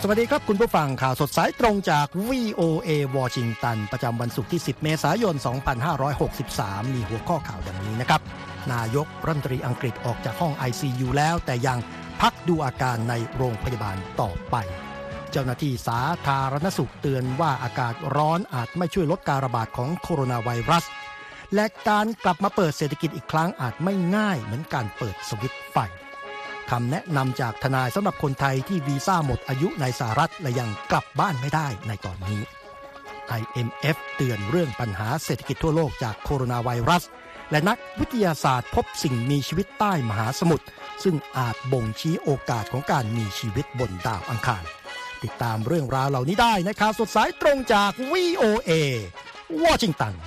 สวัสดีครับคุณผู้ฟังข่าวสดสายตรงจาก VOA วอชิงตันประจำวันศุกร์ที่10เมษายน2563มีหัวข้อข่าวดังนี้นะครับนายกรัฐมนตรีอังกฤษออกจากห้อง ICU แล้วแต่ยังพักดูอาการในโรงพยาบาลต่อไปเจ้าหน้าที่สาธารณสุขเตือนว่าอากาศร้อนอาจไม่ช่วยลดการระบาดของโคโรนาไวรัสและการกลับมาเปิดเศรษฐกิจอีกครั้งอาจไม่ง่ายเหมือนการเปิดสวิตช์ไฟคำแนะนำจากทนายสำหรับคนไทยที่วีซ่าหมดอายุในสหรัฐและยังกลับบ้านไม่ได้ในตอนนี้ IMF เตือนเรื่องปัญหาเศรษฐกิจทั่วโลกจากโคโรนาไวรัสและนักวิทยาศาสตร์พบสิ่งมีชีวิตใต้มหาสมุทรซึ่งอาจบ่งชี้โอกาสของการมีชีวิตบนดาวอังคารติดตามเรื่องราวเหล่านี้ได้ในข่าวสดสายตรงจาก VOA วอชิงตัน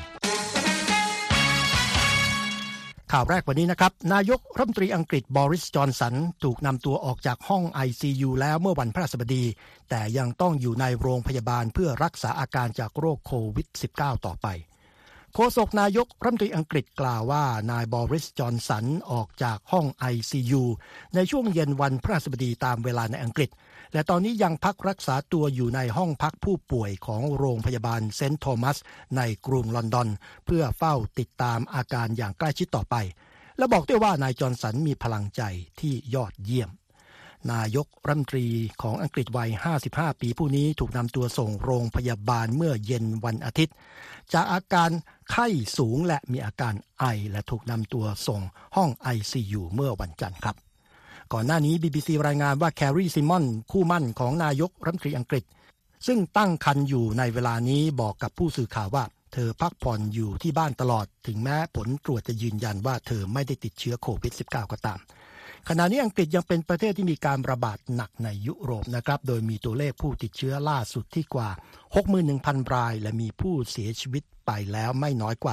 ข่าวแรกวันนี้นะครับนายกรัฐมนตรีอังกฤษบริส จอนสันถูกนำตัวออกจากห้อง ICU แล้วเมื่อวันพฤหัสบดีแต่ยังต้องอยู่ในโรงพยาบาลเพื่อรักษาอาการจากโรคโควิด -19 ต่อไปโฆษกนายกรัฐมนตรีอังกฤษกล่าวว่านายบริส จอนสันออกจากห้อง ICU ในช่วงเย็นวันพฤหัสบดีตามเวลาในอังกฤษและตอนนี้ยังพักรักษาตัวอยู่ในห้องพักผู้ป่วยของโรงพยาบาลเซนต์โทมัสในกรุงลอนดอนเพื่อเฝ้าติดตามอาการอย่างใกล้ชิดต่อไปและบอกด้วยว่านายจอห์นสันมีพลังใจที่ยอดเยี่ยมนายกรัฐมนตรีของอังกฤษวัย55ปีผู้นี้ถูกนำตัวส่งโรงพยาบาลเมื่อเย็นวันอาทิตย์จากอาการไข้สูงและมีอาการไอและถูกนำตัวส่งห้อง ICU เมื่อวันจันทร์ครับก่อนหน้านี้ BBC รายงานว่าแครีซิมอนคู่มั่นของนายกรัฐมนตรีอังกฤษซึ่งตั้งครรภ์อยู่ในเวลานี้บอกกับผู้สื่อข่าวว่าเธอพักผ่อนอยู่ที่บ้านตลอดถึงแม้ผลตรวจจะยืนยันว่าเธอไม่ได้ติดเชื้อโควิด -19 ก็ตามขณะนี้อังกฤษยังเป็นประเทศที่มีการระบาดหนักในยุโรปนะครับโดยมีตัวเลขผู้ติดเชื้อล่าสุดที่กว่า 61,000 รายและมีผู้เสียชีวิตไปแล้วไม่น้อยกว่า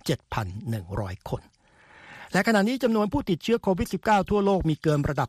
7,100 คนและขณะนี้จำนวนผู้ติดเชื้อโควิด -19 ทั่วโลกมีเกินระดับ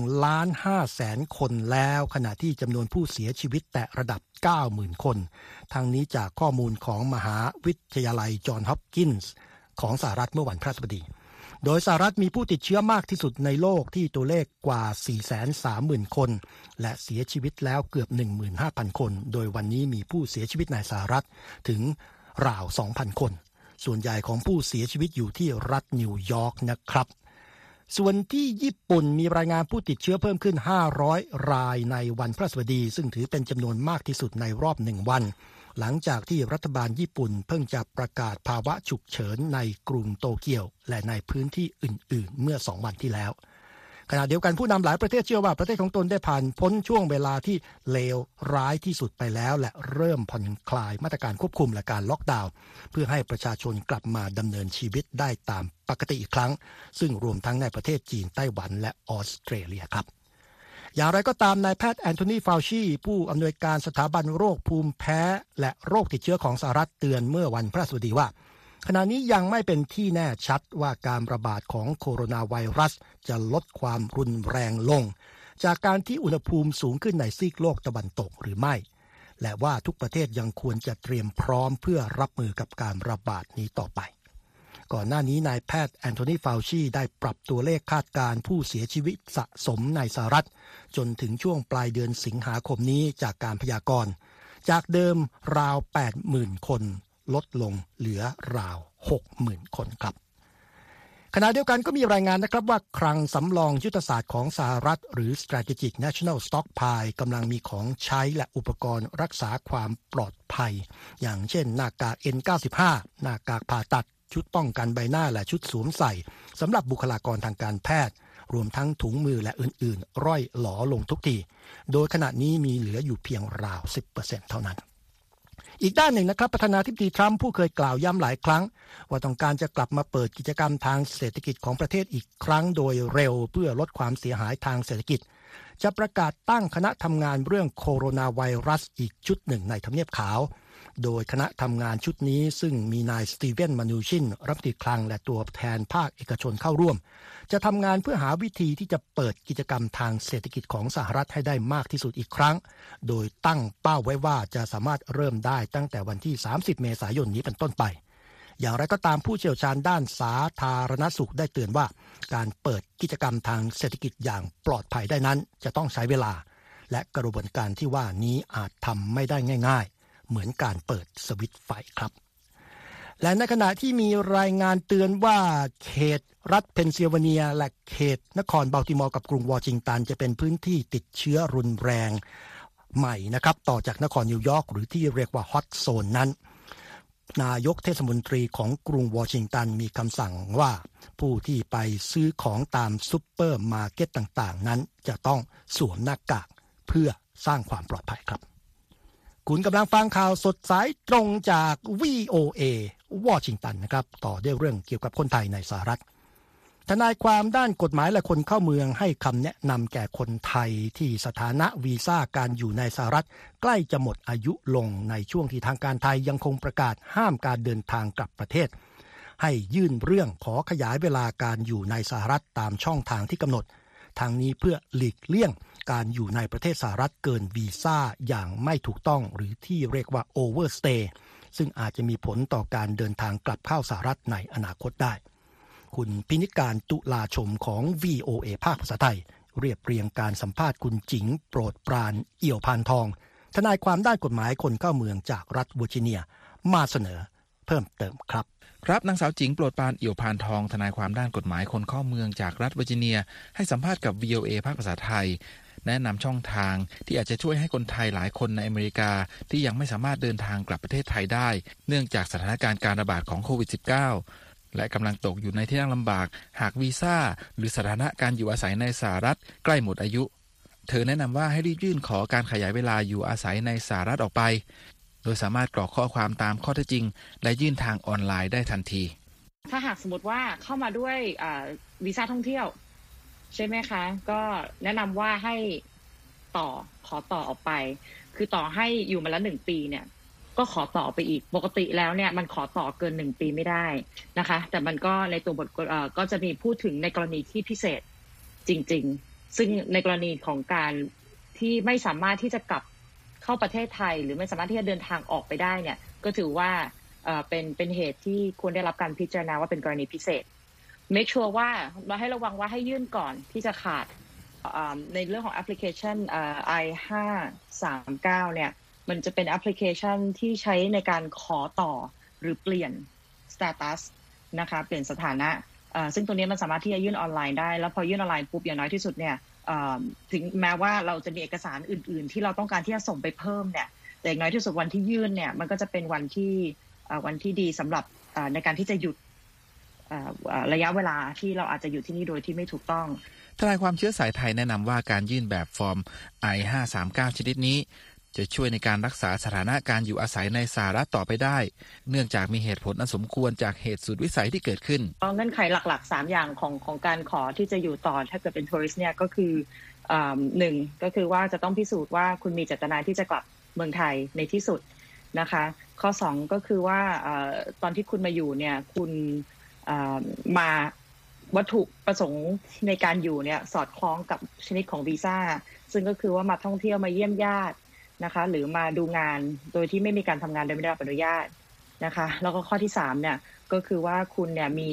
1,500,000 คนแล้วขณะที่จำนวนผู้เสียชีวิตแตะระดับ 90,000 คนทั้งนี้จากข้อมูลของมหาวิทยาลัยจอห์นฮอปกินส์ของสหรัฐเมื่อวันพฤหัสบดีโดยสหรัฐมีผู้ติดเชื้อมากที่สุดในโลกที่ตัวเลขกว่า 430,000 คนและเสียชีวิตแล้วเกือบ 15,000 คนโดยวันนี้มีผู้เสียชีวิตในสหรัฐถึงราว 2,000 คนส่วนใหญ่ของผู้เสียชีวิตอยู่ที่รัฐนิวยอร์กนะครับส่วนที่ญี่ปุ่นมีรายงานผู้ติดเชื้อเพิ่มขึ้น500รายในวันพฤหัสบดีซึ่งถือเป็นจำนวนมากที่สุดในรอบ1วันหลังจากที่รัฐบาลญี่ปุ่นเพิ่งจะประกาศภาวะฉุกเฉินในกรุงโตเกียวและในพื้นที่อื่นๆเมื่อ2วันที่แล้วขณะเดียวกันผู้นำหลายประเทศเชื่อว่าประเทศของตนได้ผ่านพ้นช่วงเวลาที่เลวร้ายที่สุดไปแล้วและเริ่มผ่อนคลายมาตรการควบคุมและการล็อกดาวน์เพื่อให้ประชาชนกลับมาดำเนินชีวิตได้ตามปกติอีกครั้งซึ่งรวมทั้งในประเทศจีนไต้หวันและออสเตรเลียครับอย่างไรก็ตามนายแพทย์แอนโทนี ฟาวชีผู้อำนวยการสถาบันโรคภูมิแพ้และโรคติดเชื้อของสหรัฐเตือนเมื่อวันพฤหัสบดีว่าขณะนี้ยังไม่เป็นที่แน่ชัดว่าการระบาดของโคโรนาไวรัสจะลดความรุนแรงลงจากการที่อุณหภูมิสูงขึ้นในซีกโลกตะวันตกหรือไม่และว่าทุกประเทศยังควรจะเตรียมพร้อมเพื่อรับมือกับการระบาดนี้ต่อไปก่อนหน้านี้นายแพทย์แอนโทนี ฟาวชีได้ปรับตัวเลขคาดการณ์ผู้เสียชีวิตสะสมในสหรัฐจนถึงช่วงปลายเดือนสิงหาคมนี้จากการพยากรณ์จากเดิมราว 80,000 คนลดลงเหลือราว 60,000 คนครับขณะเดียวกันก็มีรายงานนะครับว่าคลังสำรองยุทธศาสตร์ของสหรัฐหรือ Strategic National Stockpile กำลังมีของใช้และอุปกรณ์รักษาความปลอดภัยอย่างเช่นหน้ากาก N95 หน้ากากผ่าตัดชุดป้องกันใบหน้าและชุดสวมใส่สำหรับบุคลากรทางการแพทย์รวมทั้งถุงมือและอื่นๆร่อยหลอลงทุกทีโดยขณะนี้มีเหลืออยู่เพียงราว 10% เท่านั้นอีกด้านหนึ่งนะครับประธานาธิบดีทรัมป์ผู้เคยกล่าวย้ำหลายครั้งว่าต้องการจะกลับมาเปิดกิจกรรมทางเศรษฐกิจของประเทศอีกครั้งโดยเร็วเพื่อลดความเสียหายทางเศรษฐกิจจะประกาศตั้งคณะทำงานเรื่องโคโรนาไวรัสอีกชุดหนึ่งในทำเนียบขาวโดยคณะทำงานชุดนี้ซึ่งมีนายสตีเวน มานูชินรัฐมนตรีคลังและตัวแทนภาคเอกชนเข้าร่วมจะทำงานเพื่อหาวิธีที่จะเปิดกิจกรรมทางเศรษฐกิจของสหรัฐให้ได้มากที่สุดอีกครั้งโดยตั้งเป้าไว้ว่าจะสามารถเริ่มได้ตั้งแต่วันที่30 เมษายนนี้เป็นต้นไปอย่างไรก็ตามผู้เชี่ยวชาญด้านสาธารณสุขได้เตือนว่าการเปิดกิจกรรมทางเศรษฐกิจอย่างปลอดภัยได้นั้นจะต้องใช้เวลาและกระบวนการที่ว่านี้อาจทำไม่ได้ง่ายๆเหมือนการเปิดสวิตช์ไฟครับและในขณะที่มีรายงานเตือนว่าเขตรัฐเพนซิลเวเนียและเขตนครบัลติมอร์กับกรุงวอชิงตันจะเป็นพื้นที่ติดเชื้อรุนแรงใหม่นะครับต่อจากนครนิวยอร์กหรือที่เรียกว่าฮอตโซนนั้นนายกเทศมนตรีของกรุงวอชิงตันมีคำสั่งว่าผู้ที่ไปซื้อของตามซุปเปอร์มาร์เก็ตต่างๆนั้นจะต้องสวมหน้ากากเพื่อสร้างความปลอดภัยครับคุณกำลังฟังข่าวสดสายตรงจาก VOA วอชิงตันนะครับต่อด้วยเรื่องเกี่ยวกับคนไทยในสหรัฐทนายความด้านกฎหมายและคนเข้าเมืองให้คำแนะนำแก่คนไทยที่สถานะวีซ่าการอยู่ในสหรัฐใกล้จะหมดอายุลงในช่วงที่ทางการไทยยังคงประกาศห้ามการเดินทางกลับประเทศให้ยื่นเรื่องขอขยายเวลาการอยู่ในสหรัฐตามช่องทางที่กำหนดทางนี้เพื่อหลีกเลี่ยงการอยู่ในประเทศสหรัฐเกินวีซ่าอย่างไม่ถูกต้องหรือที่เรียกว่า overstay ซึ่งอาจจะมีผลต่อการเดินทางกลับเข้าสหรัฐในอนาคตได้คุณพินิจการตุลาชมของ VOA ภาคภาษาไทยเรียบเรียงการสัมภาษณ์คุณจิงโปรดปรานเอี่ยวพานทองทนายความด้านกฎหมายคนเข้าเมืองจากรัฐเวอร์จิเนียมาเสนอเพิ่มเติมครับครับนางสาวจิงโปรดปรานเอี่ยวพานทองทนายความด้านกฎหมายคนเข้าเมืองจากรัฐเวอร์จิเนียให้สัมภาษณ์กับ VOA ภาคภาษาไทยแนะนำช่องทางที่อาจจะช่วยให้คนไทยหลายคนในอเมริกาที่ยังไม่สามารถเดินทางกลับประเทศไทยได้เนื่องจากสถานการณ์การระบาดของโควิด -19 และกำลังตกอยู่ในที่นั่งลำบากหากวีซ่าหรือสถานะการอยู่อาศัยในสหรัฐใกล้หมดอายุเธอแนะนำว่าให้รีบยื่นขอการขยายเวลาอยู่อาศัยในสหรัฐออกไปโดยสามารถกรอกข้อความตามข้อเท็จจริงและยื่นทางออนไลน์ได้ทันทีถ้าหากสมมติว่าเข้ามาด้วยวีซ่าท่องเที่ยวใช่ไหมคะก็แนะนำว่าให้ขอต่อออกไปคือต่อให้อยู่มาแล้ว1 ปีเนี่ยก็ขอต่อไปอีกปกติแล้วเนี่ยมันขอต่อเกิน1 ปีไม่ได้นะคะแต่มันก็ในตัวบทก็จะมีพูดถึงในกรณีที่พิเศษจริงๆซึ่งในกรณีของการที่ไม่สามารถที่จะกลับเข้าประเทศไทยหรือไม่สามารถที่จะเดินทางออกไปได้เนี่ยก็ถือว่าเป็นเหตุที่ควรได้รับการพิจารณาว่าเป็นกรณีพิเศษ make sure ว่าให้ระวังว่าให้ยื่นก่อนที่จะขาดในเรื่องของแอปพลิเคชันI-539 เนี่ยมันจะเป็นแอปพลิเคชันที่ใช้ในการขอต่อหรือเปลี่ยน status นะคะเปลี่ยนสถานะซึ่งตัวนี้มันสามารถที่จะยื่นออนไลน์ได้แล้วพอยื่นออนไลน์ปุ๊บอย่างน้อยที่สุดเนี่ยถึงแม้ว่าเราจะมีเอกสารอื่นๆที่เราต้องการที่จะส่งไปเพิ่มเนี่ยแต่อย่างน้อยที่สุดวันที่ยื่นเนี่ยมันก็จะเป็นวันที่ดีสำหรับในการที่จะหยุดระยะเวลาที่เราอาจจะอยู่ที่นี่โดยที่ไม่ถูกต้องทนายความเชื้อสายไทยแนะนำว่าการยื่นแบบฟอร์ม I-539 ชนิดนี้จะช่วยในการรักษาสถานะการอยู่อาศัยในสหรัฐต่อไปได้เนื่องจากมีเหตุผลอันสมควรจากเหตุสุดวิสัยที่เกิดขึ้นเงื่อนไขหลักๆ3อย่างของการขอที่จะอยู่ต่อถ้าเกิดเป็นทัวริสต์เนี่ยก็คือ1ก็คือว่าจะต้องพิสูจน์ว่าคุณมีเจตนาที่จะกลับเมืองไทยในที่สุดนะคะข้อ2ก็คือว่าตอนที่คุณมาอยู่เนี่ยคุณมาวัตถุประสงค์ในการอยู่เนี่ยสอดคล้องกับชนิดของวีซ่าซึ่งก็คือว่ามาท่องเที่ยวมาเยี่ยมญาตินะคะหรือมาดูงานโดยที่ไม่มีการทำงานโดยไม่ได้รับอนุญาตนะคะแล้วก็ข้อที่3เนี่ยก็คือว่าคุณเนี่ยมี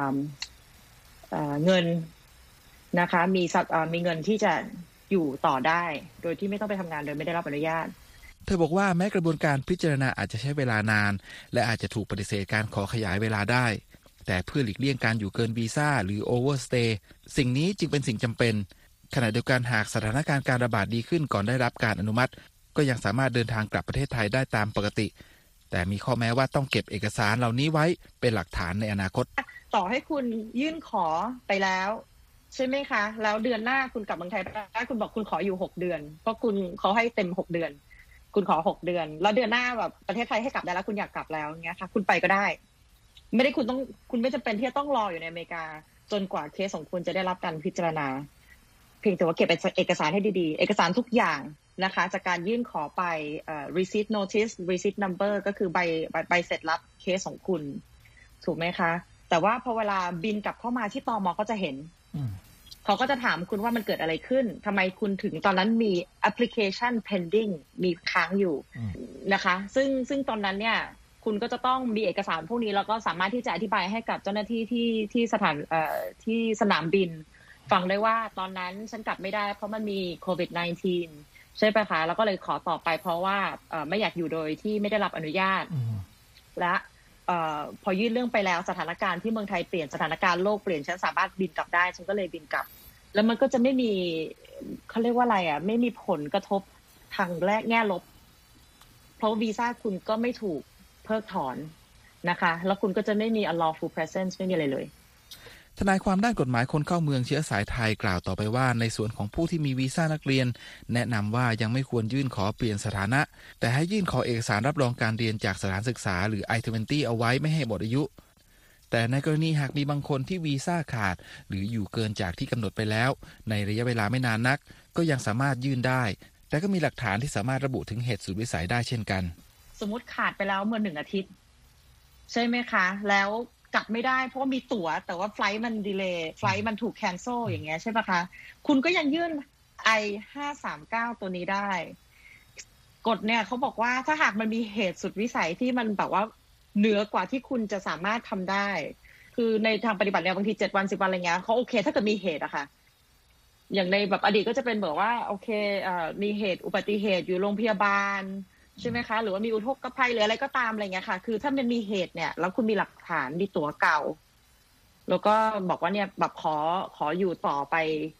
เงินนะคะมีเงินที่จะอยู่ต่อได้โดยที่ไม่ต้องไปทำงานโดยไม่ได้รับอนุญาตเธอบอกว่าแม้กระบวนการพิจารณาอาจจะใช้เวลานานและอาจจะถูกปฏิเสธการขอขยายเวลาได้แต่เพื่อหลีกเลี่ยงการอยู่เกินวีซ่าหรือ overstay สิ่งนี้จึงเป็นสิ่งจำเป็นขณะเดียวกันหากสถานการณ์การระบาดดีขึ้นก่อนได้รับการอนุมัติก็ยังสามารถเดินทางกลับประเทศไทยได้ตามปกติแต่มีข้อแม้ว่าต้องเก็บเอกสารเหล่านี้ไว้เป็นหลักฐานในอนาคตต่อให้คุณยื่นขอไปแล้วใช่ไหมคะแล้วเดือนหน้าคุณกลับเมืองไทยได้คุณบอกคุณขออยู่6 เดือนเพราะเขาให้เต็ม6 เดือนคุณขอ6 เดือนแล้วเดือนหน้าแบบประเทศไทยให้กลับได้แล้วคุณอยากกลับแล้วเงี้ยค่ะคุณไปก็ได้ไม่ได้คุณไม่จำเป็นที่จะต้องรออยู่ในอเมริกาจนกว่าเคสของคุณจะได้รับการพิจารณาเพียงแต่ว่าเก็บเอกสารให้ดีๆเอกสารทุกอย่างนะคะจากการยื่นขอไปreceipt notice receipt number ก็คือใบเสร็จรับเคสของคุณถูกไหมคะแต่ว่าพอเวลาบินกลับเข้ามาที่ตม.ก็จะเห็นเขาก็จะถามคุณว่ามันเกิดอะไรขึ้นทำไมคุณถึงตอนนั้นมี application pending มีค้างอยู่นะคะซึ่งตอนนั้นเนี่ยคุณก็จะต้องมีเอกสารพวกนี้แล้วก็สามารถที่จะอธิบายให้กับเจ้าหน้าที่ที่สนามบินฟังได้ว่าตอนนั้นฉันกลับไม่ได้เพราะมันมีโควิด -19 ใช่ปะคะแล้วก็เลยขอต่อไปเพราะว่าไม่อยากอยู่โดยที่ไม่ได้รับอนุญาตและพอยื่นเรื่องไปแล้วสถานการณ์ที่เมืองไทยเปลี่ยนสถานการณ์โลกเปลี่ยนฉันสามารถบินกลับได้ฉันก็เลยบินกลับแล้วมันก็จะไม่มีเขาเรียกว่าอะไรไม่มีผลกระทบทางแง่ลบเพราะวีซ่าคุณก็ไม่ถูกเพิกถอนนะคะแล้วคุณก็จะไม่มี unlawful presence ไม่มีอะไรเลยทนายความด้านกฎหมายคนเข้าเมืองเชื้อสายไทยกล่าวต่อไปว่าในส่วนของผู้ที่มีวีซ่านักเรียนแนะนำว่ายังไม่ควรยื่นขอเปลี่ยนสถานะแต่ให้ยื่นขอเอกสารรับรองการเรียนจากสถานศึกษาหรือ I-20 เอาไว้ไม่ให้หมดอายุแต่ในกรณีหากมีบางคนที่วีซ่าขาดหรืออยู่เกินจากที่กำหนดไปแล้วในระยะเวลาไม่นานนักก็ยังสามารถยื่นได้แต่ก็มีหลักฐานที่สามารถระบุถึงเหตุสุดวิสัยได้เช่นกันสมมติขาดไปแล้วเมื่อ1 อาทิตย์ใช่ไหมคะแล้วกลับไม่ได้เพราะว่ามีตั๋วแต่ว่าไฟล์มันดีเลย์ไฟล์มันถูกแคนเซิลอย่างเงี้ยใช่ปะคะคุณก็ยังยื่น I-539 ตัวนี้ได้กฎเนี่ยเขาบอกว่าถ้าหากมันมีเหตุสุดวิสัยที่มันแบบว่าเหนือกว่าที่คุณจะสามารถทำได้คือในทางปฏิบัติเนี่ยบางที7 วัน 10 วันอะไรเงี้ยเขาโอเคถ้าเกิดมีเหตุอะค่ะอย่างในแบบอดีตก็จะเป็นแบบว่าโอเคมีเหตุอุบัติเหตุอยู่โรงพยาบาลใช่ไหมคะหรือว่ามีอุทกภัยหรืออะไรก็ตามอะไรเงี้ยค่ะคือถ้ามันมีเหตุเนี่ยแล้วคุณมีหลักฐานมีตั๋วเก่าแล้วก็บอกว่าเนี่ยแบบขออยู่ต่อไป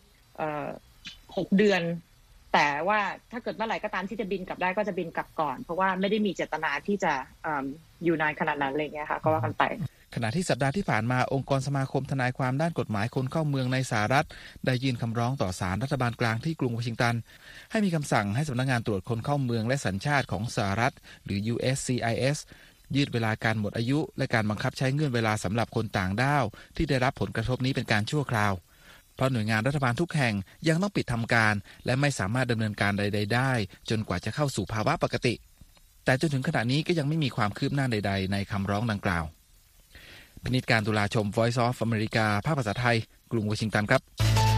6 เดือนแต่ว่าถ้าเกิดเมื่อไหร่ก็ตามที่จะบินกลับได้ก็จะบินกลับก่อนเพราะว่าไม่ได้มีเจตนาที่จะอยู่นานขนาดนั้นอะไรเงี้ยค่ะก็ว่ากันไปขณะที่สัปดาห์ที่ผ่านมาองค์กรสมาคมทนายความด้านกฎหมายคนเข้าเมืองในสหรัฐได้ยื่นคำร้องต่อศาลรัฐบาลกลางที่กรุงวอชิงตันให้มีคำสั่งให้สำนักงานตรวจคนเข้าเมืองและสัญชาติของสหรัฐหรือ USCIS ยืดเวลาการหมดอายุและการบังคับใช้เงื่อนเวลาสำหรับคนต่างด้าวที่ได้รับผลกระทบนี้เป็นการชั่วคราวเพราะหน่วยงานรัฐบาลทุกแห่งยังต้องปิดทำการและไม่สามารถดำเนินการใดๆได้จนกว่าจะเข้าสู่ภาวะปกติแต่จนถึงขณะนี้ก็ยังไม่มีความคืบหน้าใดๆในคำร้องดังกล่าวพินิจการตุลาชม Voice of America ภาคภาษาไทยกรุงวอชิงตันครับ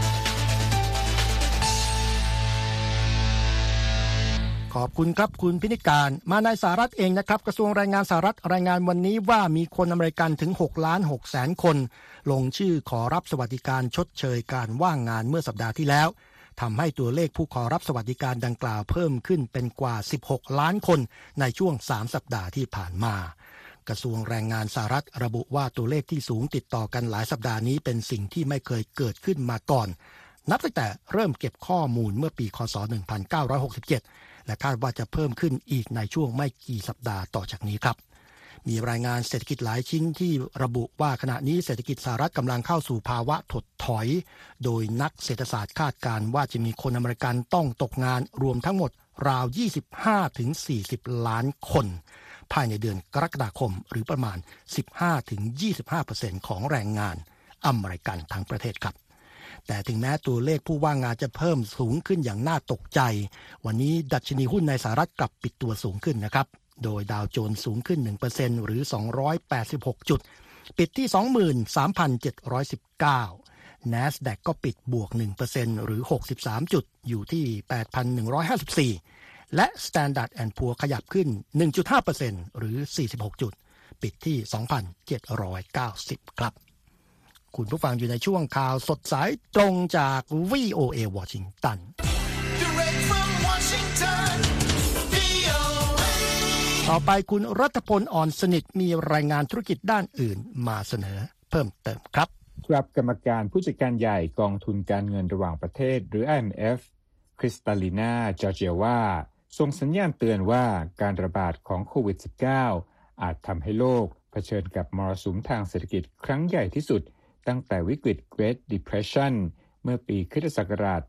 ขอบคุณครับคุณพินิจการมาในสหรัฐเองนะครับกระทรวงแรงงานสหรัฐรายงานวันนี้ว่ามีคนอเมริกันถึง 6,600,000 คนลงชื่อขอรับสวัสดิการชดเชยการว่างงานเมื่อสัปดาห์ที่แล้วทำให้ตัวเลขผู้ขอรับสวัสดิการดังกล่าวเพิ่มขึ้นเป็นกว่า16 ล้านคนในช่วง3 สัปดาห์ที่ผ่านมากระทรวงแรงงานสหรัฐระบุว่าตัวเลขที่สูงติดต่อกันหลายสัปดาห์นี้เป็นสิ่งที่ไม่เคยเกิดขึ้นมาก่อนนับตั้งแต่เริ่มเก็บข้อมูลเมื่อปีคศ 1967และคาดว่าจะเพิ่มขึ้นอีกในช่วงไม่กี่สัปดาห์ต่อจากนี้ครับมีรายงานเศรษฐกิจหลายชิ้นที่ระบุว่าขณะนี้เศรษฐกิจสหรัฐกำลังเข้าสู่ภาวะถดถอยโดยนักเศรษฐศาสตร์คาดการณ์ว่าจะมีคนอเมริกันต้องตกงานรวมทั้งหมดราว 25-40 ล้านคนภายในเดือนกรกฎาคมหรือประมาณ 15-25% ของแรงงานอเมริกันทั้งประเทศครับแต่ถึงแม้ตัวเลขผู้ว่างงานจะเพิ่มสูงขึ้นอย่างน่าตกใจวันนี้ดัชนีหุ้นในสหรัฐกลับปิดตัวสูงขึ้นนะครับโดยดาวโจนส์สูงขึ้น 1% หรือ286จุดปิดที่ 23,719 NASDAQ ก็ปิดบวก 1% หรือ63จุดอยู่ที่ 8,154 และ Standard & Poor's ขยับขึ้น 1.5% หรือ46จุดปิดที่ 2,790 ครับคุณผู้ฟังอยู่ในช่วงข่าวสดสายตรงจาก VOA วอชิงตันต่อไปคุณรัฐพลอ่อนสนิทมีรายงานธุรกิจด้านอื่นมาเสนอเพิ่มเติมครับครับกรรมการผู้จัดการใหญ่กองทุนการเงินระหว่างประเทศหรือ IMF คริสตาลินาจอร์เจียว่าส่งสัญญาณเตือนว่าการระบาดของโควิด -19 อาจทำให้โลกเผชิญกับมรสุมทางเศรษฐกิจครั้งใหญ่ที่สุดตั้งแต่วิกฤต Great Depression เมื่อปีค.ศ.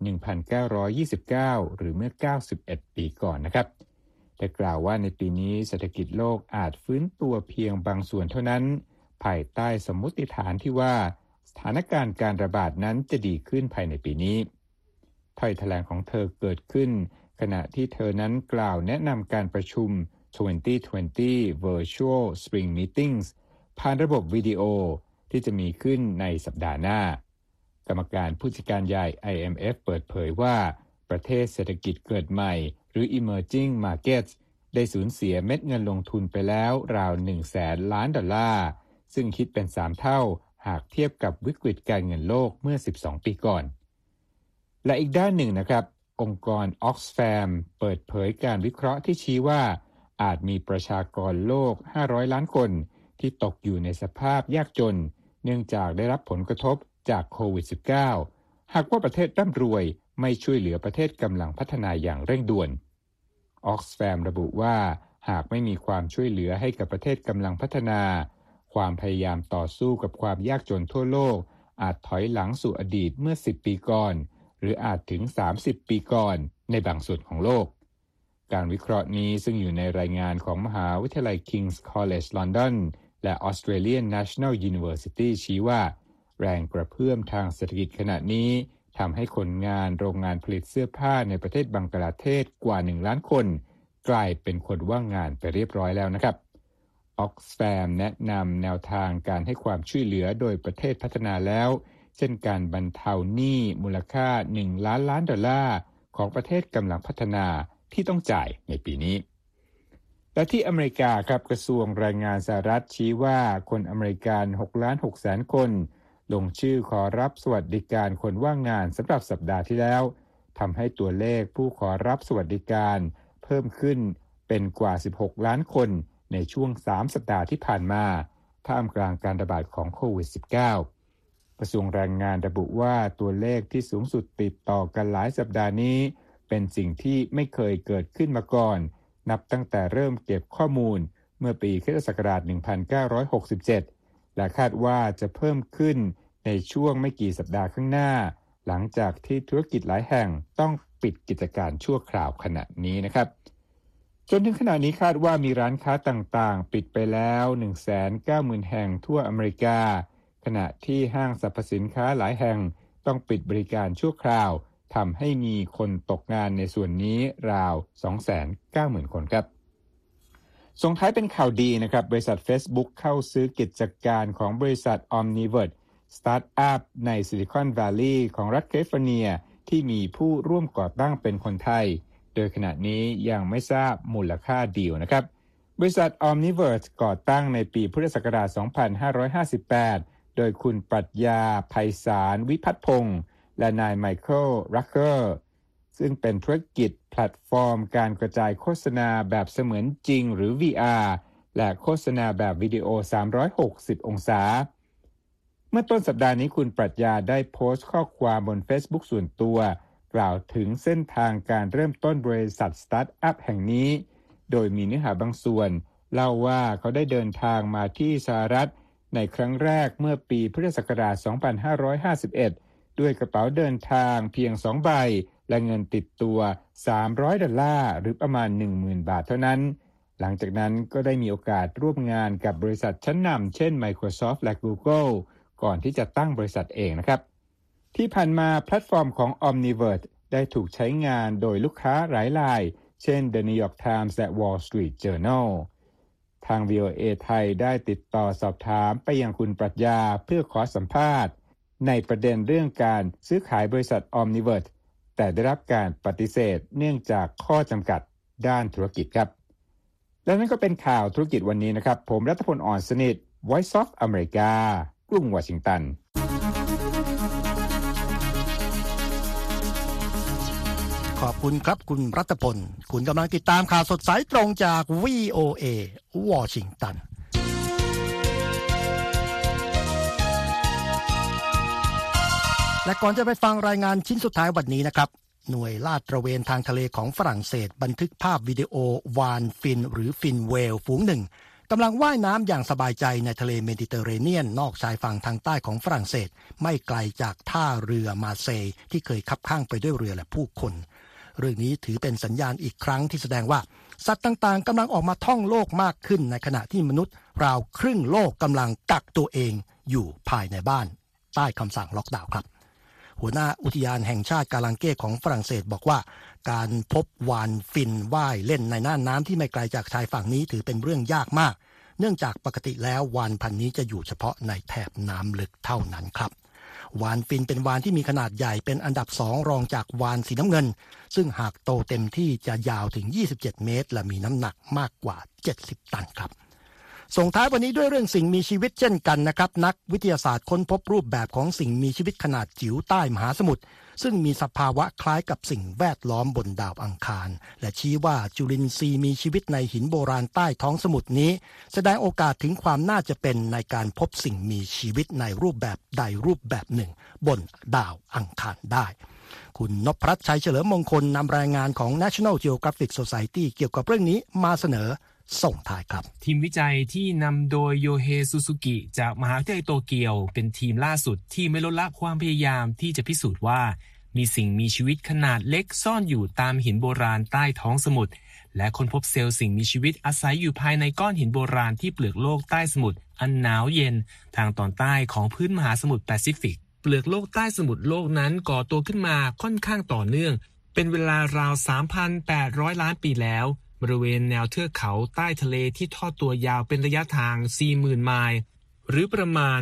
1929 หรือเมื่อ91ปีก่อนนะครับแต่กล่าวว่าในปีนี้เศรษฐกิจโลกอาจฟื้นตัวเพียงบางส่วนเท่านั้นภายใต้สมมุติฐานที่ว่าสถานการณ์การระบาดนั้นจะดีขึ้นภายในปีนี้ถ้อยแถลงของเธอเกิดขึ้นขณะที่เธอนั้นกล่าวแนะนำการประชุม 2020 Virtual Spring Meetings ผ่านระบบวิดีโอที่จะมีขึ้นในสัปดาห์หน้ากรรมการผู้จัดการใหญ่ IMF เปิดเผยว่าประเทศเศรษฐกิจเกิดใหม่หรือ Emerging Markets ได้สูญเสียเม็ดเงินลงทุนไปแล้วราว 100,000 ล้านดอลลาร์ซึ่งคิดเป็น3เท่าหากเทียบกับวิกฤตการเงินโลกเมื่อ12ปีก่อนและอีกด้านหนึ่งนะครับองค์กร Oxfam เปิดเผยการวิเคราะห์ที่ชี้ว่าอาจมีประชากรโลก500ล้านคนที่ตกอยู่ในสภาพยากจนเนื่องจากได้รับผลกระทบจากโควิด -19 หากว่าประเทศร่ำรวยไม่ช่วยเหลือประเทศกำลังพัฒนาอย่างเร่งด่วน Oxfam ระบุว่าหากไม่มีความช่วยเหลือให้กับประเทศกำลังพัฒนาความพยายามต่อสู้กับความยากจนทั่วโลกอาจถอยหลังสู่อดีตเมื่อ10ปีก่อนหรืออาจถึง30ปีก่อนในบางส่วนของโลกการวิเคราะห์นี้ซึ่งอยู่ในรายงานของมหาวิทยาลัย King's College London และ Australian National University ชี้ว่าแรงกระเพื่อมทางเศรษฐกิจขณะนี้ทำให้คนงานโรงงานผลิตเสื้อผ้าในประเทศบังกลาเทศกว่า1ล้านคนกลายเป็นคนว่างงานไปเรียบร้อยแล้วนะครับ Oxfam แนะนำแนวทางการให้ความช่วยเหลือโดยประเทศพัฒนาแล้วเช่นการบรรเทาหนี้มูลค่า1ล้านล้านดอลลาร์ของประเทศกำลังพัฒนาที่ต้องจ่ายในปีนี้และที่อเมริกาครับกระทรวงแรงงานสหรัฐชี้ว่าคนอเมริกัน6,600,000 คนลงชื่อขอรับสวัสดิการคนว่างงานสำหรับสัปดาห์ที่แล้วทำให้ตัวเลขผู้ขอรับสวัสดิการเพิ่มขึ้นเป็นกว่า16ล้านคนในช่วง3สัปดาห์ที่ผ่านมาท่ามกลางการระบาดของโควิด -19 กระทรวงแรงงานระบุว่าตัวเลขที่สูงสุดติดต่อกันหลายสัปดาห์นี้เป็นสิ่งที่ไม่เคยเกิดขึ้นมาก่อนนับตั้งแต่เริ่มเก็บข้อมูลเมื่อปีค.ศ. 1967และคาดว่าจะเพิ่มขึ้นในช่วงไม่กี่สัปดาห์ข้างหน้าหลังจากที่ธุรกิจหลายแห่งต้องปิดกิจการชั่วคราวขณะนี้นะครับจนถึงขณะนี้คาดว่ามีร้านค้าต่างๆปิดไปแล้ว 190,000 แห่งทั่วอเมริกาขณะที่ห้างสรรพสินค้าหลายแห่งต้องปิดบริการชั่วคราวทำให้มีคนตกงานในส่วนนี้ราว 290,000 คนครับส่งท้ายเป็นข่าวดีนะครับบริษัท Facebook เข้าซื้อกิจการของบริษัท Omniverse สตาร์ทอัพในซิลิคอนแวลลีย์ของรัฐแคลิฟอร์เนียที่มีผู้ร่วมก่อตั้งเป็นคนไทยโดยขณะนี้ยังไม่ทราบมูลค่าดีลนะครับบริษัท Omniverse ก่อตั้งในปีพุทธศักราช 2558 โดยคุณปรัชญาไพศาลวิพัฒน์พงษ์และนายไมเคิลรักเกอร์ซึ่งเป็นธุรกิจแพลตฟอร์มการกระจายโฆษณาแบบเสมือนจริงหรือ VR และโฆษณาแบบวิดีโอ360องศาเมื่อต้นสัปดาห์นี้คุณปรัชญาได้โพสต์ข้อความบน Facebook ส่วนตัวกล่าวถึงเส้นทางการเริ่มต้นบริษัทสตาร์ทอัพแห่งนี้โดยมีเนื้อหาบางส่วนเล่าว่าเขาได้เดินทางมาที่สหรัฐในครั้งแรกเมื่อปีพุทธศักราช 2551 ด้วยกระเป๋าเดินทางเพียง2ใบและเงินติดตัว$300หรือประมาณ 10,000 บาทเท่านั้นหลังจากนั้นก็ได้มีโอกาสร่วมงานกับบริษัทชั้นนำเช่น Microsoft และ Google ก่อนที่จะตั้งบริษัทเองนะครับที่ผ่านมาแพลตฟอร์มของ Omniverse ได้ถูกใช้งานโดยลูกค้าหลายรายเช่น The New York Times และ Wall Street Journal ทาง VOA ไทยได้ติดต่อสอบถามไปยังคุณปรัชญาเพื่อขอสัมภาษณ์ในประเด็นเรื่องการซื้อขายบริษัท Omniverse แต่ได้รับการปฏิเสธเนื่องจากข้อจำกัดด้านธุรกิจครับและนั่นก็เป็นข่าวธุรกิจวันนี้นะครับผมรัฐพล อ่อนสนิท Voice of America กรุงวอชิงตันขอบคุณครับคุณรัตพลคุณกำลังติดตามข่าวสดสายตรงจาก VOA วอชิงตันและก่อนจะไปฟังรายงานชิ้นสุดท้ายวันนี้นะครับหน่วยลาดตระเวนทางทะเลของฝรั่งเศสบันทึกภาพวิดีโอวาฬฟินหรือฟินเวลฝูงหนึ่งกำลังว่ายน้ำอย่างสบายใจในทะเลเมดิเตอร์เรเนียนนอกชายฝั่งทางใต้ของฝรั่งเศสไม่ไกลจากท่าเรือมาเซย์ที่เคยคับข้างไปด้วยเรือและผู้คนเรื่องนี้ถือเป็นสัญญาณอีกครั้งที่แสดงว่าสัตว์ต่างๆกำลังออกมาท่องโลกมากขึ้นในขณะที่มนุษย์ราวครึ่งโลกกำลังกักตัวเองอยู่ภายในบ้านใต้คำสั่งล็อกดาวน์ครับหัวหน้าอุทยานแห่งชาติกาลังเก้ของฝรั่งเศสบอกว่าการพบวาฬฟินว่ายเล่นในน่านน้ำที่ไม่ไกลจากชายฝั่งนี้ถือเป็นเรื่องยากมากเนื่องจากปกติแล้ววาฬพันธุ์นี้จะอยู่เฉพาะในแถบน้ำลึกเท่านั้นครับวาฬฟินเป็นวาฬที่มีขนาดใหญ่เป็นอันดับ2รองจากวาฬสีน้ำเงินซึ่งหากโตเต็มที่จะยาวถึง27เมตรและมีน้ำหนักมากกว่า70ตันครับส่งท้ายวันนี้ด้วยเรื่องสิ่งมีชีวิตเช่นกันนะครับนักวิทยาศาสตร์ค้นพบรูปแบบของสิ่งมีชีวิตขนาดจิ๋วใต้มหาสมุทรซึ่งมีสภาวะคล้ายกับสิ่งแวดล้อมบนดาวอังคารและชี้ว่าจุลินทรีย์มีชีวิตในหินโบราณใต้ท้องสมุทรนี้แสดงโอกาสถึงความน่าจะเป็นในการพบสิ่งมีชีวิตในรูปแบบใดรูปแบบหนึ่งบนดาวอังคารได้คุณนพรัตน์ชัยเฉลิมมงคลนำรายงานของ National Geographic Society เกี่ยวกับเรื่องนี้มาเสนอส่งท้ายครับทีมวิจัยที่นำโดยโยเฮซูซูกิจากมหาวิทยาลัยโตเกียวเป็นทีมล่าสุดที่ไม่ลดละความพยายามที่จะพิสูจน์ว่ามีสิ่งมีชีวิตขนาดเล็กซ่อนอยู่ตามหินโบราณใต้ท้องสมุทรและค้นพบเซลล์สิ่งมีชีวิตอาศัยอยู่ภายในก้อนหินโบราณที่เปลือกโลกใต้สมุทรอันหนาวเย็นทางตอนใต้ของพื้นมหาสมุทรแปซิฟิกเปลือกโลกใต้สมุทรโลกนั้นก่อตัวขึ้นมาค่อนข้างต่อเนื่องเป็นเวลาราว 3,800 ล้านปีแล้วบริเวณแนวเทือกเขาใต้ทะเลที่ทอดตัวยาวเป็นระยะทาง 40,000 ไมล์หรือประมาณ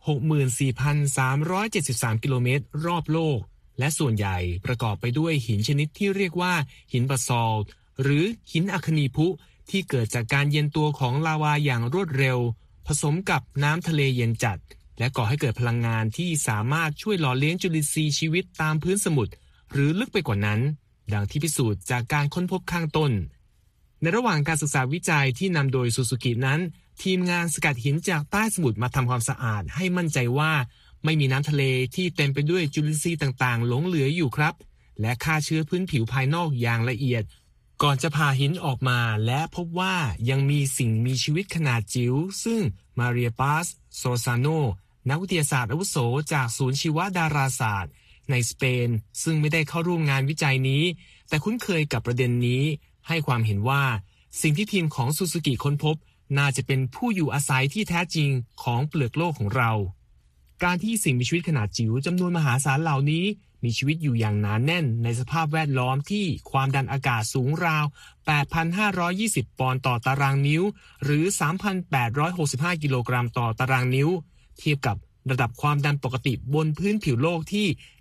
64,373 กิโลเมตรรอบโลกและส่วนใหญ่ประกอบไปด้วยหินชนิดที่เรียกว่าหินบาซอลต์หรือหินอัคนีพุที่เกิดจากการเย็นตัวของลาวาอย่างรวดเร็วผสมกับน้ำทะเลเย็นจัดและก่อให้เกิดพลังงานที่สามารถช่วยหล่อเลี้ยงจุลินทรีย์ชีวิตตามพื้นสมุทรหรือลึกไปกว่านั้นดังที่พิสูจน์จากการค้นพบข้างต้นในระหว่างการศึกษาวิจัยที่นำโดยซูซูกินั้นทีมงานสกัดหินจากใต้สมุทรมาทำความสะอาดให้มั่นใจว่าไม่มีน้ำทะเลที่เต็มไปด้วยจุลินทรีย์ต่างๆหลงเหลืออยู่ครับและฆ่าเชื้อพื้นผิวภายนอกอย่างละเอียดก่อนจะผ่าหินออกมาและพบว่ายังมีสิ่งมีชีวิตขนาดจิ๋วซึ่งมาเรียปาสโซซาโนนักวิทยาศาสตร์อาวุโสจากศูนย์ชีวดาราศาสตร์ในสเปนซึ่งไม่ได้เข้าร่วมงานวิจัยนี้แต่คุ้นเคยกับประเด็นนี้ให้ความเห็นว่าสิ่งที่ทีมของซูซูกิค้นพบน่าจะเป็นผู้อยู่อาศัยที่แท้จริงของเปลือกโลกของเราการที่สิ่งมีชีวิตขนาดจิ๋วจำนวนมหาศาลเหล่านี้มีชีวิตอยู่อย่างหนาแน่นในสภาพแวดล้อมที่ความดันอากาศสูงราว 8,520 ปอนด์ต่อตารางนิ้วหรือ 3,865 กิโลกรัมต่อตารางนิ้วเทียบกับระดับความดันปกติบนพื้นผิวโลกที่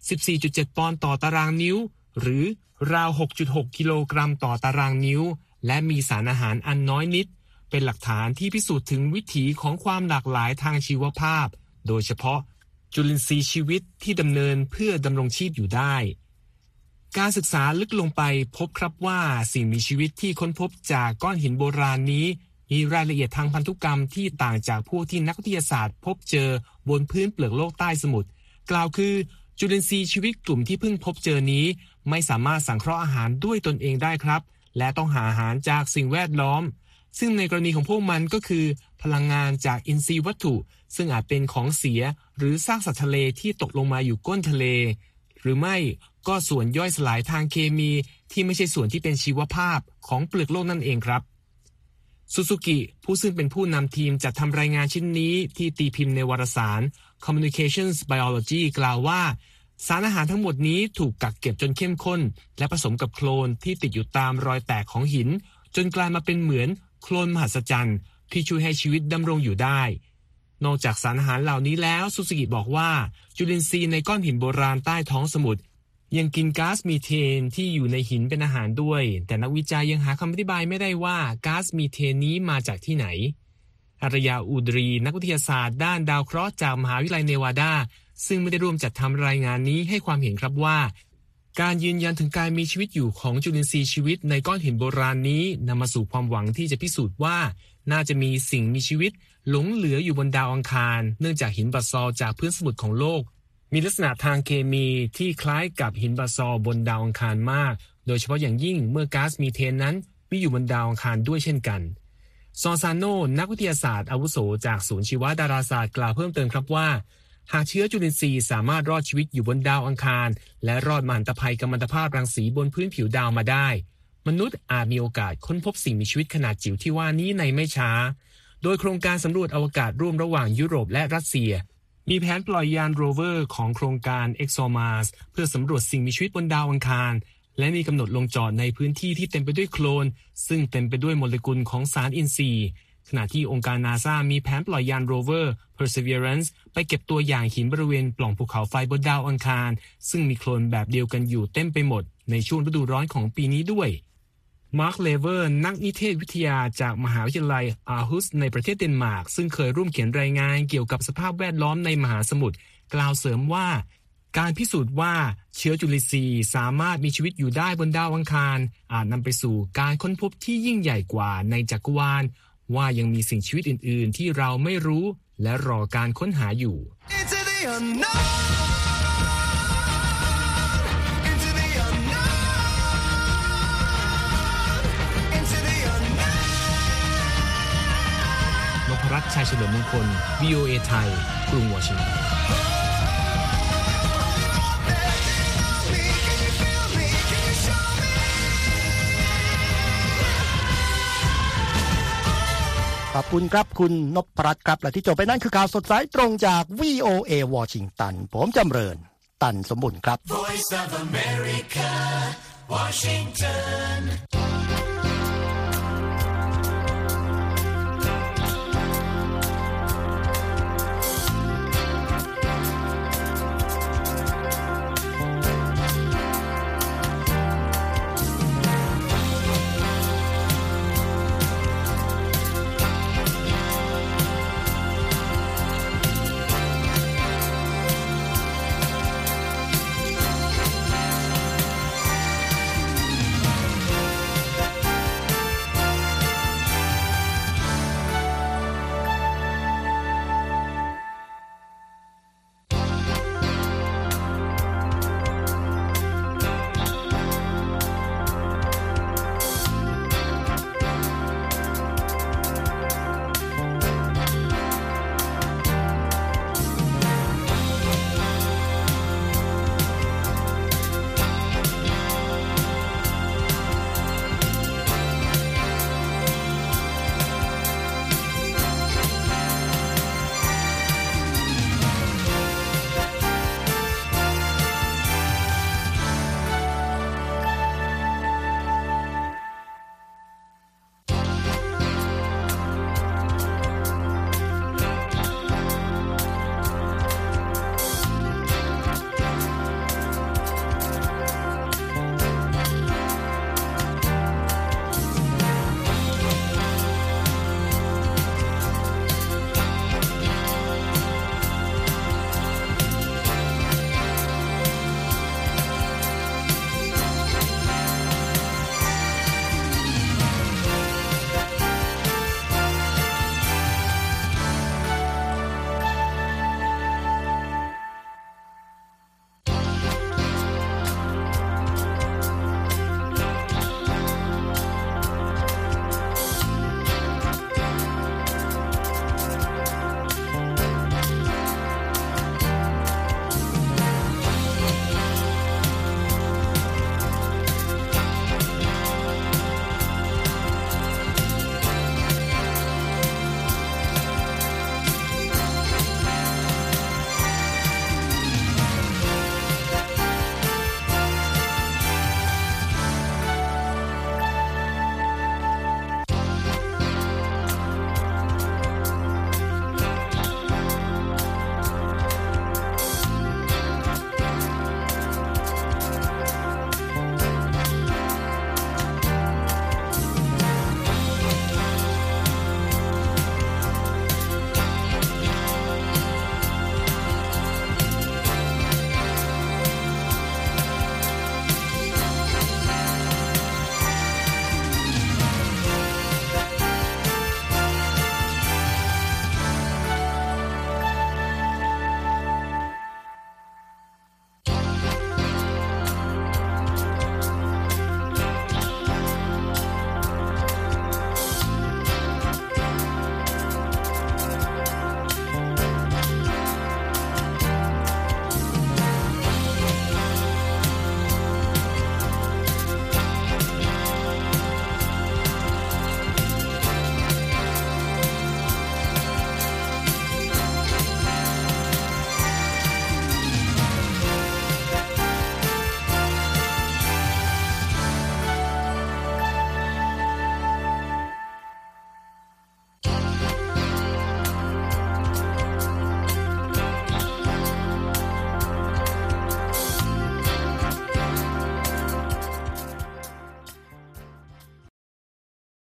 14.7 ปอนด์ต่อตารางนิ้วหรือราว 6.6 กิโลกรัมต่อตารางนิ้วและมีสารอาหารอันน้อยนิดเป็นหลักฐานที่พิสูจน์ถึงวิถีของความหลากหลายทางชีวภาพโดยเฉพาะจุลินทรีย์ชีวิตที่ดำเนินเพื่อดำรงชีพอยู่ได้การศึกษาลึกลงไปพบครับว่าสิ่งมีชีวิตที่ค้นพบจากก้อนหินโบราณนี้มีรายละเอียดทางพันธุกรรมที่ต่างจากพวกที่นักวิทยาศาสตร์พบเจอบนพื้นเปลือกโลกใต้สมุทรกล่าวคือจุลินทรีย์ชีวิตกลุ่มที่เพิ่งพบเจอนี้ไม่สามารถสังเคราะห์อาหารด้วยตนเองได้ครับและต้องหาอาหารจากสิ่งแวดล้อมซึ่งในกรณีของพวกมันก็คือพลังงานจากอินทรีย์วัตถุซึ่งอาจเป็นของเสียหรือซากสัตว์ทะเลที่ตกลงมาอยู่ก้นทะเลหรือไม่ก็ส่วนย่อยสลายทางเคมีที่ไม่ใช่ส่วนที่เป็นชีวภาพของเปลือกโลกนั่นเองครับซูซูกิผู้ซึ่งเป็นผู้นำทีมจัดทำรายงานชิ้นนี้ที่ตีพิมพ์ในวารสาร Communications Biology กล่าวว่าสารอาหารทั้งหมดนี้ถูกกักเก็บจนเข้มข้นและผสมกับโคลนที่ติดอยู่ตามรอยแตกของหินจนกลายมาเป็นเหมือนโคลนมหัศจรรย์ที่ช่วยให้ชีวิตดำรงอยู่ได้นอกจากสารอาหารเหล่านี้แล้วซูซูกิบอกว่าจุลินทรีย์ในก้อนหินโบราณใต้ท้องสมุทรยังกินก๊าซมีเทนที่อยู่ในหินเป็นอาหารด้วยแต่นักวิจัยยังหาคำอธิบายไม่ได้ว่าก๊าซมีเทนนี้มาจากที่ไหนอารยาอูดรีนักวิทยาศาสตร์ด้านดาวเคราะห์จากมหาวิทยาลัยเนวาดาซึ่งไม่ได้ร่วมจัดทำรายงานนี้ให้ความเห็นครับว่าการยืนยันถึงการมีชีวิตอยู่ของจุลินทรีย์ชีวิตในก้อนหินโบราณนี้นำมาสู่ความหวังที่จะพิสูจน์ว่าน่าจะมีสิ่งมีชีวิตหลงเหลืออยู่บนดาวอังคารเนื่องจากหินบาซอลต์จากพื้นสมุทรของโลกมีลักษณะทางเคมีที่คล้ายกับหินบาซอลต์บนดาวอังคารมากโดยเฉพาะอย่างยิ่งเมื่อก๊าซมีเทนนั้นมีอยู่บนดาวอังคารด้วยเช่นกันซอซาโนนักวิทยาศาสตร์อาวุโสจากศูนย์ชีวดาราศาสตร์กล่าวเพิ่มเติมครับว่าหากเชื้อจุลินทรีย์สามารถรอดชีวิตอยู่บนดาวอังคารและรอดมหันตภัยกัมมันตภาพรังสีบนพื้นผิวดาวมาได้มนุษย์อาจมีโอกาสค้นพบสิ่งมีชีวิตขนาดจิ๋วที่ว่านี้ในไม่ช้าโดยโครงการสำรวจอวกาศร่วมระหว่างยุโรปและรัสเซียมีแผนปล่อยยานโรเวอร์ของโครงการ ExoMars เพื่อสำรวจสิ่งมีชีวิตบนดาวอังคารและมีกำหนดลงจอดในพื้นที่ที่เต็มไปด้วยโคลนซึ่งเต็มไปด้วยโมเลกุลของสารอินทรีย์ขณะที่องค์การนาซามีแผนปล่อยยานโรเวอร์ Perseverance ไปเก็บตัวอย่างหินบริเวณปล่องภูเขาไฟบนดาวอังคารซึ่งมีโคลนแบบเดียวกันอยู่เต็มไปหมดในช่วงฤดูร้อนของปีนี้ด้วยมาร์คเลเวอร์นักนิเทศวิทยาจากมหาวิทยาลัยอาร์ฮุสในประเทศเดนมาร์กซึ่งเคยร่วมเขียนรายงานเกี่ยวกับสภาพแวดล้อมในมหาสมุทรกล่าวเสริมว่าการพิสูจน์ว่าเชื้อจุลินทรีย์สามารถมีชีวิตอยู่ได้บนดาวอังคารอาจนำไปสู่การค้นพบที่ยิ่งใหญ่กว่าในจักรวาลว่ายังมีสิ่งชีวิตอื่นๆที่เราไม่รู้และรอการค้นหาอยู่นพรัตน์ ชัยเฉลิมมงคล VOA ไทยกรุงวอชิงตันขอบคุณครับคุณนพรัตน์ครับและที่จบไปนั่นคือข่าวสดสายตรงจาก VOA วอชิงตันผมจำเริญตันสมบุญครับ Voice of America Washington